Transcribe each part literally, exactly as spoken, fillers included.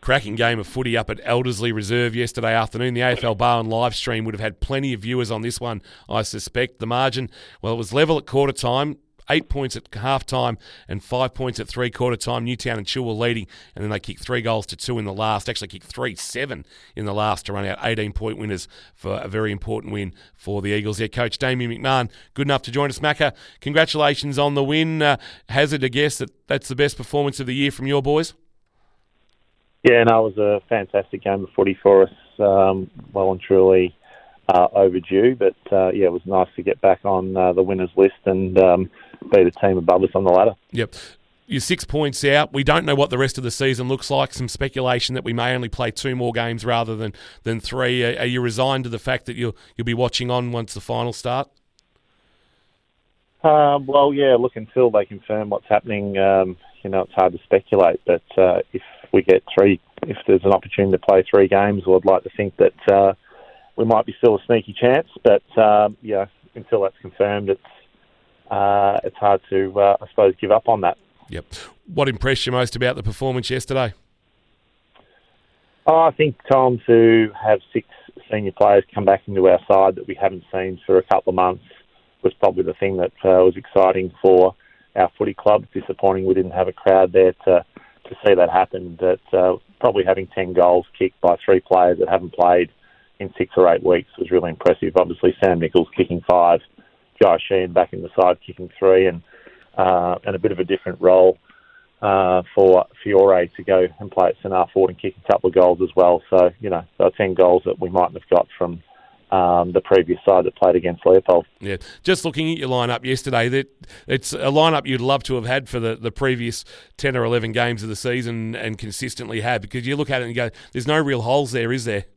cracking game of footy up at Elderslie Reserve yesterday afternoon. The A F L Bar and live stream would have had plenty of viewers on this one, I suspect. The margin, well, it was level at quarter time. Eight points at half-time and five points at three-quarter time. Newtown and Chilwell leading, and then they kicked three goals to two in the last. Actually kicked three seven in the last to run out eighteen-point winners for a very important win for the Eagles. Their coach, Damien McMahon, good enough to join us. Macca, congratulations on the win. Uh, hazard a guess that that's the best performance of the year from your boys? Yeah, no, it was a fantastic game of footy for us. Um, well and truly uh, overdue, but uh, yeah, it was nice to get back on uh, the winners list and um, be the team above us on the ladder. Yep. You're six points out. We don't know what the rest of the season looks like. Some speculation that we may only play two more games rather than, than three. Are, are you resigned to the fact that you'll you'll be watching on once the finals start? Um, well, yeah, look, until they confirm what's happening, um, you know, it's hard to speculate. But uh, if we get three, if there's an opportunity to play three games, well, I'd like to think that uh, we might be still a sneaky chance. But, um, yeah, until that's confirmed, it's Uh, it's hard to, uh, I suppose, give up on that. Yep. What impressed you most about the performance yesterday? Oh, I think, Tom, to have six senior players come back into our side that we haven't seen for a couple of months was probably the thing that uh, was exciting for our footy club. It's disappointing we didn't have a crowd there to, to see that happen. But uh, probably having ten goals kicked by three players that haven't played in six or eight weeks was really impressive. Obviously, Sam Nichols kicking five. Josh Sheehan back in the side kicking three, and uh, and a bit of a different role uh, for Fiore to go and play at centre forward and kick a couple of goals as well. So, you know, there are ten goals that we mightn't have got from um, the previous side that played against Leopold. Yeah, just looking at your lineup yesterday, that it's a lineup you'd love to have had for the, the previous ten or eleven games of the season and consistently had, because you look at it and you go, there's no real holes there, is there?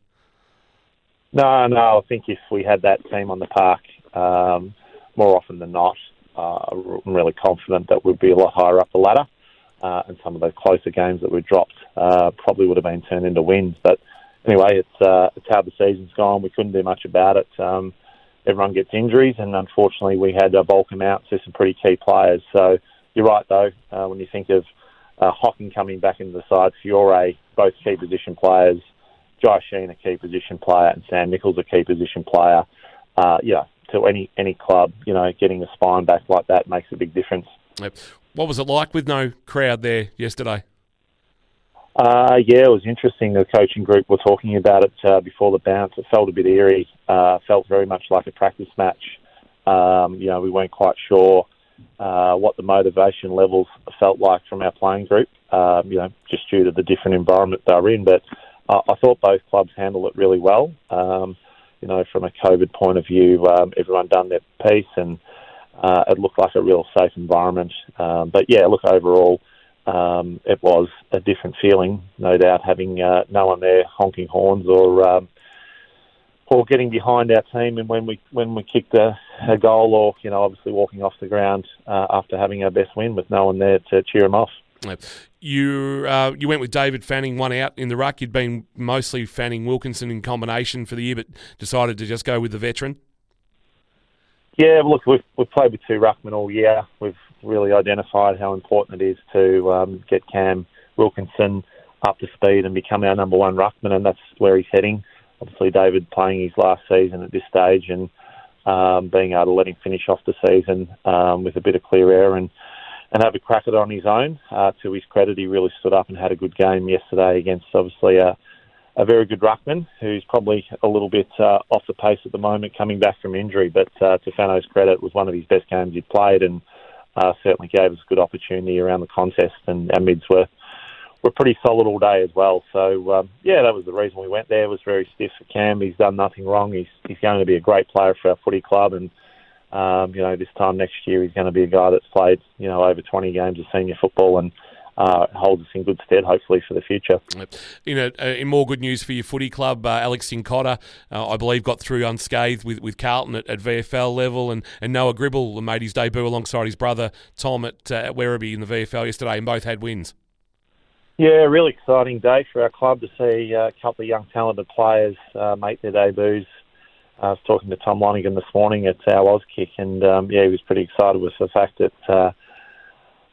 No, no, I think if we had that team on the park, um, more often than not, uh, I'm really confident that we'd be a lot higher up the ladder, uh, and some of those closer games that we dropped uh, probably would have been turned into wins. But anyway, it's uh, it's how the season's gone. We couldn't do much about it. Um, everyone gets injuries, and unfortunately we had uh, Balcom out to some pretty key players. So you're right, though, uh, when you think of uh, Hocking coming back into the side, Fiore, both key position players, Josh Sheehan, a key position player, and Sam Nichols, a key position player. Uh, yeah, to any any club, you know, getting a spine back like that makes a big difference. Yep. What was it like with no crowd there yesterday? Uh, yeah, it was interesting. The coaching group were talking about it uh, before the bounce. It felt a bit eerie. Uh, felt very much like a practice match. Um, you know, we weren't quite sure uh, what the motivation levels felt like from our playing group, um, you know, just due to the different environment they were in. But uh, I thought both clubs handled it really well. Um, You know, from a COVID point of view, um, everyone done their piece, and uh, it looked like a real safe environment. Um, but yeah, look, overall, um, it was a different feeling, no doubt, having uh, no one there honking horns or um, or getting behind our team, and when we when we kicked a, a goal, or you know, obviously walking off the ground uh, after having our best win with no one there to cheer them off. You uh, you went with David Fanning, one out in the ruck. You'd been mostly Fanning Wilkinson in combination for the year, but decided to just go with the veteran. Yeah, look, we've, we've played with two ruckmen all year. We've really identified how important it is to um, get Cam Wilkinson up to speed and become our number one ruckman, and that's where he's heading. Obviously, David playing his last season at this stage, and um, being able to let him finish off the season um, with a bit of clear air and and have a crack at it on his own. Uh, to his credit, he really stood up and had a good game yesterday against, obviously, a, a very good ruckman who's probably a little bit uh, off the pace at the moment, coming back from injury. But uh, to Fano's credit, it was one of his best games he'd played, and uh, certainly gave us a good opportunity around the contest, and our mids were, were pretty solid all day as well. So, um, yeah, that was the reason we went there. It was very stiff for Cam. He's done nothing wrong. He's, he's going to be a great player for our footy club, and Um, you know, this time next year he's going to be a guy that's played, you know, over twenty games of senior football, and uh, holds us in good stead, hopefully, for the future. You know, in more good news for your footy club, uh, Alex Sincotta, uh, I believe, got through unscathed with, with Carlton at, at V F L level, and, and Noah Gribble made his debut alongside his brother Tom at, uh, at Werribee in the V F L yesterday, and both had wins. Yeah, really exciting day for our club to see uh, a couple of young talented players uh, make their debuts. I was talking to Tom Lonigan this morning at our Auskick, and um, yeah, he was pretty excited with the fact that uh,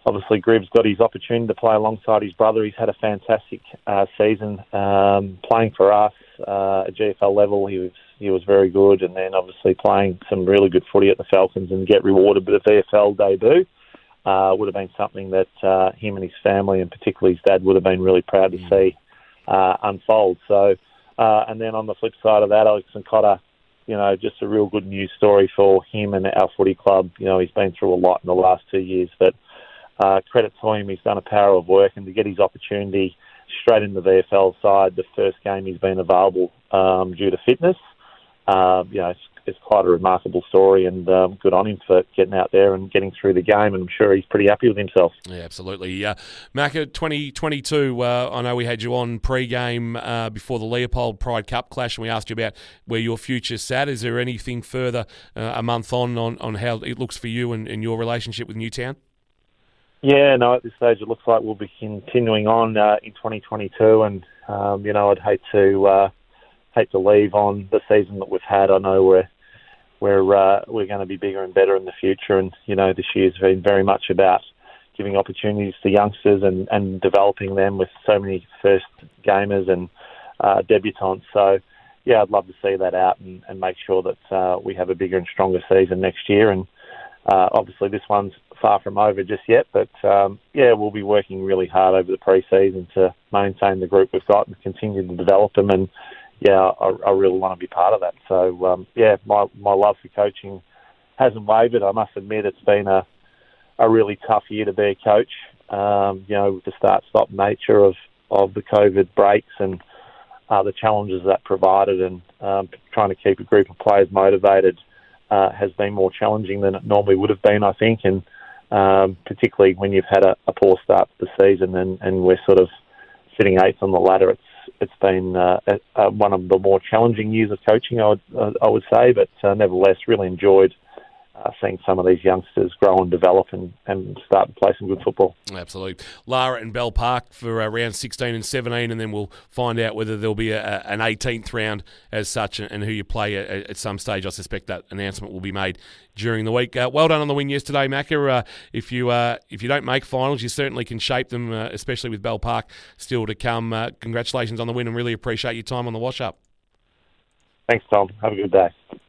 obviously Gribb's got his opportunity to play alongside his brother. He's had a fantastic uh, season um, playing for us uh, at G F L level. He was he was very good, and then obviously playing some really good footy at the Falcons and get rewarded with a V F L debut uh, would have been something that uh, him and his family, and particularly his dad, would have been really proud to see uh, unfold. So, uh, and then on the flip side of that, Alex Cotter, you know, just a real good news story for him and our footy club. You know, he's been through a lot in the last two years, but uh, credit to him, he's done a power of work, and to get his opportunity straight in the V F L side, the first game he's been available um, due to fitness, uh, you know, it's, it's quite a remarkable story, and um, good on him for getting out there and getting through the game, and I'm sure he's pretty happy with himself. Yeah, absolutely. Uh, Macca, twenty twenty-two, uh, I know we had you on pre-game uh, before the Leopold Pride Cup clash, and we asked you about where your future sat. Is there anything further uh, a month on, on on how it looks for you and, and your relationship with Newtown? Yeah, no, at this stage it looks like we'll be continuing on uh, in twenty twenty-two, and um, you know, I'd hate to uh, hate to leave on the season that we've had. I know we're we're uh, we're going to be bigger and better in the future, and you know, this year's been very much about giving opportunities to youngsters and, and developing them with so many first gamers and uh, debutants. So yeah, I'd love to see that out and, and make sure that uh, we have a bigger and stronger season next year. And uh, obviously this one's far from over just yet, but um, yeah, we'll be working really hard over the pre-season to maintain the group we've got and continue to develop them. And yeah, I, I really want to be part of that. So um, yeah, my my love for coaching hasn't wavered. I must admit, it's been a a really tough year to be a coach. Um, you know, with the start-stop nature of of the COVID breaks and uh, the challenges that provided, and um, trying to keep a group of players motivated uh, has been more challenging than it normally would have been, I think. And Um, particularly when you've had a, a poor start to the season, and, and we're sort of sitting eighth on the ladder. It's it's been uh, a, a, one of the more challenging years of coaching, I would uh, I would say, but uh, nevertheless, really enjoyed uh, seeing some of these youngsters grow and develop and, and start to play some good football. Absolutely. Lara and Bell Park for uh, round sixteen and seventeen, and then we'll find out whether there'll be a, a, an eighteenth round as such, and, and who you play at, at some stage. I suspect that announcement will be made during the week. Uh, well done on the win yesterday, Macca. Uh, if you uh, if you don't make finals, you certainly can shape them, uh, especially with Bell Park still to come. Uh, congratulations on the win, and really appreciate your time on the wash-up. Thanks, Tom. Have a good day.